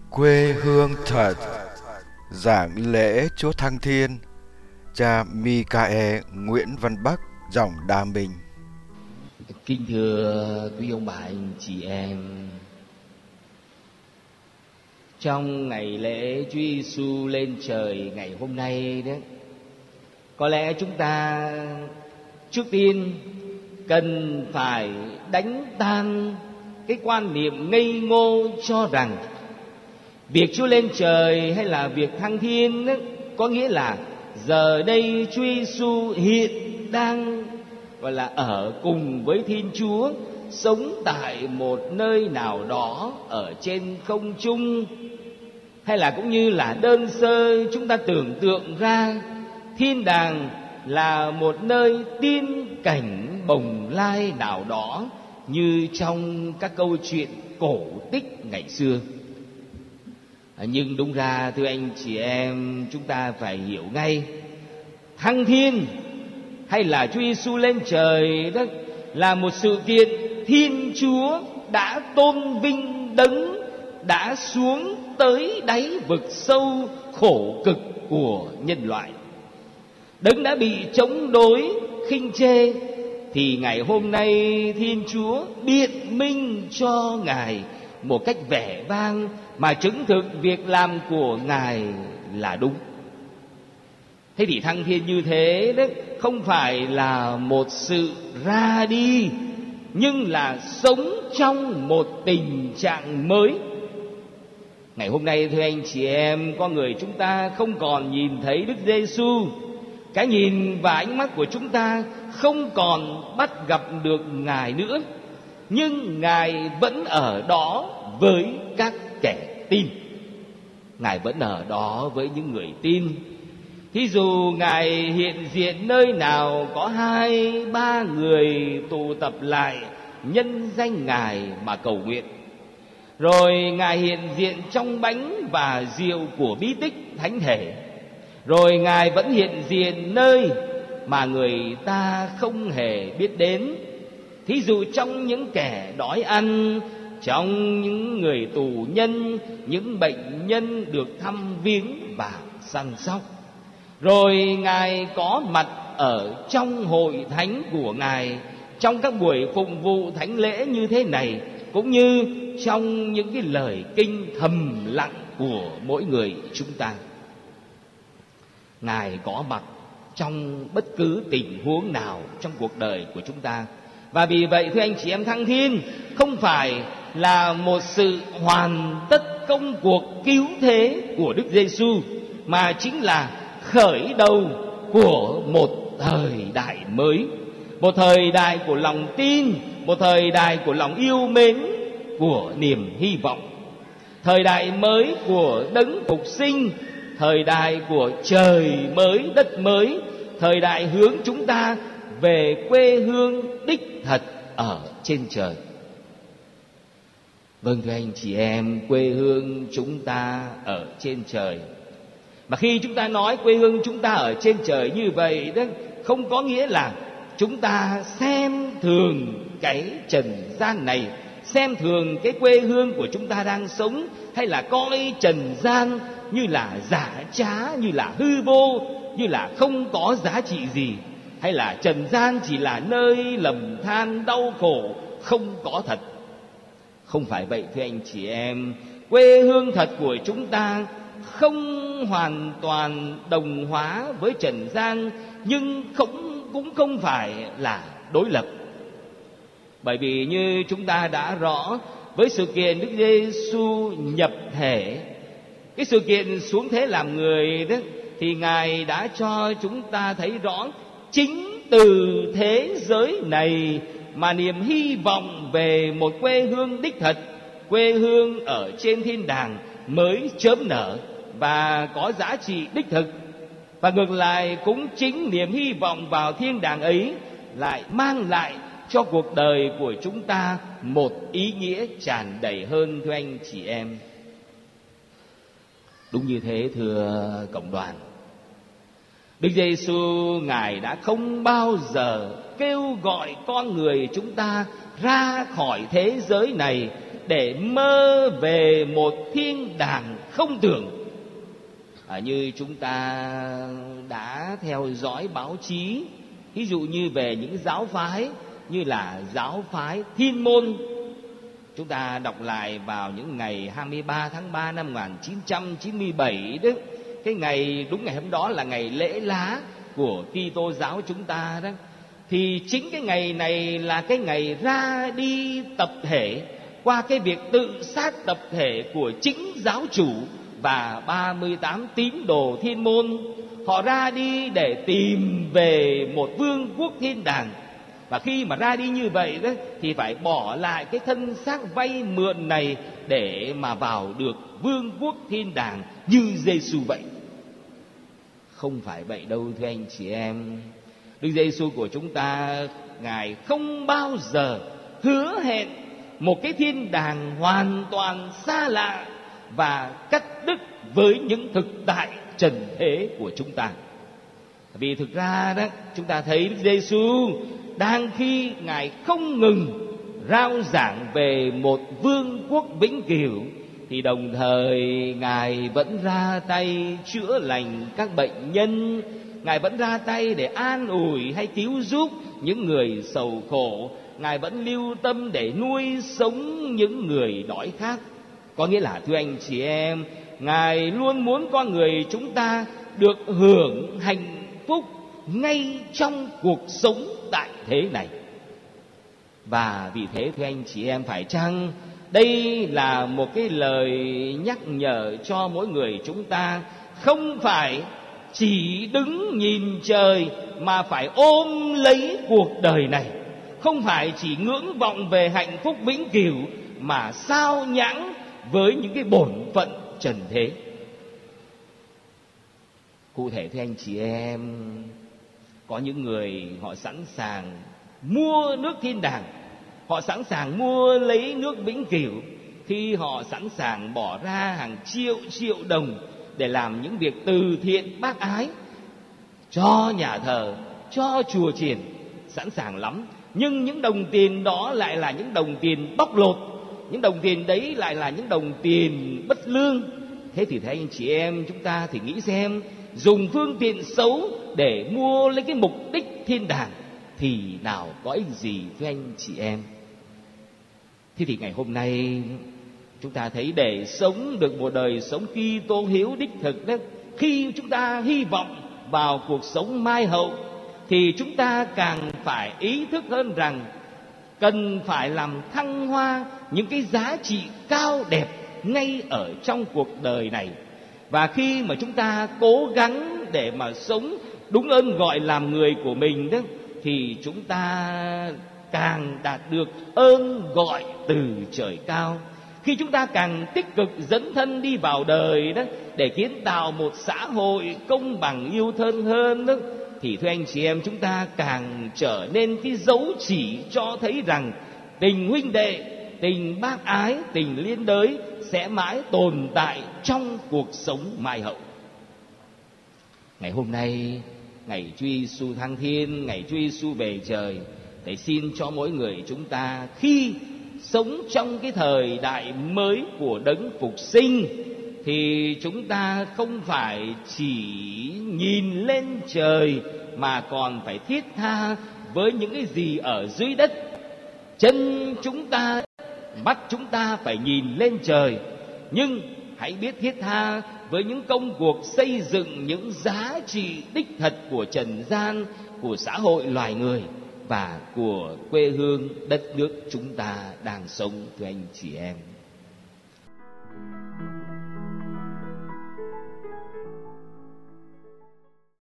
Quê hương thật. Giảng lễ Chúa Thăng Thiên, cha Michael Nguyễn Văn Bắc, dòng Đa Minh. Kính thưa quý ông bà anh chị em, trong ngày lễ Chúa Giêsu lên trời ngày hôm nay đấy, có lẽ chúng ta trước tiên cần phải đánh tan cái quan niệm ngây ngô cho rằng việc Chúa lên trời hay là việc thăng thiên ấy, có nghĩa là giờ đây Chúa Giêsu hiện đang gọi là ở cùng với Thiên Chúa, sống tại một nơi nào đó ở trên không trung, hay là cũng như là đơn sơ chúng ta tưởng tượng ra thiên đàng là một nơi tiên cảnh bồng lai nào đó như trong các câu chuyện cổ tích ngày xưa. Nhưng đúng ra thưa anh chị em, chúng ta phải hiểu ngay, thăng thiên hay là Chúa Giêsu lên trời đó là một sự kiện Thiên Chúa đã tôn vinh đấng đã xuống tới đáy vực sâu khổ cực của nhân loại. Đấng đã bị chống đối, khinh chê, thì ngày hôm nay Thiên Chúa biện minh cho Ngài một cách vẻ vang mà chứng thực việc làm của Ngài là đúng. Thế thì thăng thiên như thế đấy không phải là một sự ra đi, nhưng là sống trong một tình trạng mới. Ngày hôm nay thưa anh chị em, con người chúng ta không còn nhìn thấy Đức Giêsu, cái nhìn và ánh mắt của chúng ta không còn bắt gặp được Ngài nữa, nhưng Ngài vẫn ở đó với các kẻ tin. Ngài vẫn ở đó với những người tin. Thí dụ Ngài hiện diện nơi nào có 2-3 người tụ tập lại nhân danh Ngài mà cầu nguyện, rồi Ngài hiện diện trong bánh và rượu của bí tích thánh thể, rồi Ngài vẫn hiện diện nơi mà người ta không hề biết đến. Thí dụ trong những kẻ đói ăn, trong những người tù nhân, những bệnh nhân được thăm viếng và săn sóc. Rồi Ngài có mặt ở trong hội thánh của Ngài, trong các buổi phụng vụ thánh lễ như thế này, cũng như trong những cái lời kinh thầm lặng của mỗi người chúng ta. Ngài có mặt trong bất cứ tình huống nào trong cuộc đời của chúng ta. Và vì vậy thưa anh chị em, thăng thiên không phải là một sự hoàn tất công cuộc cứu thế của Đức Giêsu, mà chính là khởi đầu của một thời đại mới, một thời đại của lòng tin, một thời đại của lòng yêu mến, của niềm hy vọng, thời đại mới của đấng phục sinh, thời đại của trời mới đất mới, thời đại hướng chúng ta về quê hương đích thật ở trên trời. Vâng thưa anh chị em, quê hương chúng ta ở trên trời. Mà khi chúng ta nói quê hương chúng ta ở trên trời như vậy đó, không có nghĩa là chúng ta xem thường cái trần gian này, xem thường cái quê hương của chúng ta đang sống, hay là coi trần gian như là giả trá, như là hư vô, như là không có giá trị gì, hay là trần gian chỉ là nơi lầm than đau khổ, không có thật. Không phải vậy thưa anh chị em. Quê hương thật của chúng ta không hoàn toàn đồng hóa với trần gian, nhưng cũng không phải là đối lập. Bởi vì như chúng ta đã rõ, với sự kiện Đức Giêsu nhập thể, cái sự kiện xuống thế làm người đó, thì Ngài đã cho chúng ta thấy rõ chính từ thế giới này mà niềm hy vọng về một quê hương đích thật, quê hương ở trên thiên đàng mới chớm nở và có giá trị đích thực. Và ngược lại, cũng chính niềm hy vọng vào thiên đàng ấy lại mang lại cho cuộc đời của chúng ta một ý nghĩa tràn đầy hơn thưa anh chị em. Đúng như thế thưa cộng đoàn. Đức Giêsu Ngài đã không bao giờ kêu gọi con người chúng ta ra khỏi thế giới này để mơ về một thiên đàng không tưởng. Như chúng ta đã theo dõi báo chí, ví dụ như về những giáo phái như là giáo phái Thiên Môn, chúng ta đọc lại vào những ngày 23 tháng 3 năm 1997 đó, cái ngày đúng ngày hôm đó là ngày lễ lá của Kitô giáo chúng ta đó, thì chính cái ngày này là cái ngày ra đi tập thể qua cái việc tự sát tập thể của chính giáo chủ và 38 tín đồ Thiên Môn. Họ ra đi để tìm về một vương quốc thiên đàng. Và khi mà ra đi như vậy đó, thì phải bỏ lại cái thân xác vay mượn này để mà vào được vương quốc thiên đàng như Giêsu vậy. Không phải vậy đâu thưa anh chị em. Đức Giêsu của chúng ta, Ngài không bao giờ hứa hẹn một cái thiên đàng hoàn toàn xa lạ và cắt đứt với những thực tại trần thế của chúng ta. Vì thực ra đó, chúng ta thấy Đức Giêsu đang khi Ngài không ngừng rao giảng về một vương quốc vĩnh cửu, thì đồng thời Ngài vẫn ra tay chữa lành các bệnh nhân, Ngài vẫn ra tay để an ủi hay cứu giúp những người sầu khổ, Ngài vẫn lưu tâm để nuôi sống những người đói khát. Có nghĩa là thưa anh chị em, Ngài luôn muốn con người chúng ta được hưởng hạnh phúc ngay trong cuộc sống tại thế này. Và vì thế thưa anh chị em, phải chăng đây là một cái lời nhắc nhở cho mỗi người chúng ta không phải chỉ đứng nhìn trời mà phải ôm lấy cuộc đời này, không phải chỉ ngưỡng vọng về hạnh phúc vĩnh cửu mà sao nhãng với những cái bổn phận trần thế. Cụ thể thưa anh chị em, có những người họ sẵn sàng mua nước thiên đàng, họ sẵn sàng mua lấy nước vĩnh cửu, khi họ sẵn sàng bỏ ra hàng triệu đồng để làm những việc từ thiện bác ái cho nhà thờ, cho chùa chiền, sẵn sàng lắm. Nhưng những đồng tiền đó lại là những đồng tiền bóc lột, những đồng tiền đấy lại là những đồng tiền bất lương. Thế thì thấy anh chị em, chúng ta thì nghĩ xem, dùng phương tiện xấu để mua lấy cái mục đích thiên đàng thì nào có ích gì với anh chị em. Thế thì ngày hôm nay chúng ta thấy để sống được một đời sống Kitô hiếu đích thực đó, khi chúng ta hy vọng vào cuộc sống mai hậu, thì chúng ta càng phải ý thức hơn rằng cần phải làm thăng hoa những cái giá trị cao đẹp ngay ở trong cuộc đời này. Và khi mà chúng ta cố gắng để mà sống đúng ơn gọi làm người của mình đó, thì chúng ta càng đạt được ơn gọi từ trời cao. Khi chúng ta càng tích cực dấn thân đi vào đời đó, để kiến tạo một xã hội công bằng yêu thương hơn đó, thì thưa anh chị em, chúng ta càng trở nên cái dấu chỉ cho thấy rằng tình huynh đệ, tình bác ái, tình liên đới sẽ mãi tồn tại trong cuộc sống mai hậu. Ngày hôm nay, ngày Chúa Giêsu thăng thiên, ngày Chúa Giêsu về trời, để xin cho mỗi người chúng ta khi sống trong cái thời đại mới của đấng phục sinh, thì chúng ta không phải chỉ nhìn lên trời mà còn phải thiết tha với những cái gì ở dưới đất. Chân chúng ta, mắt chúng ta phải nhìn lên trời, nhưng hãy biết thiết tha với những công cuộc xây dựng những giá trị đích thật của trần gian, của xã hội loài người và của quê hương đất nước chúng ta đang sống, thưa anh chị em.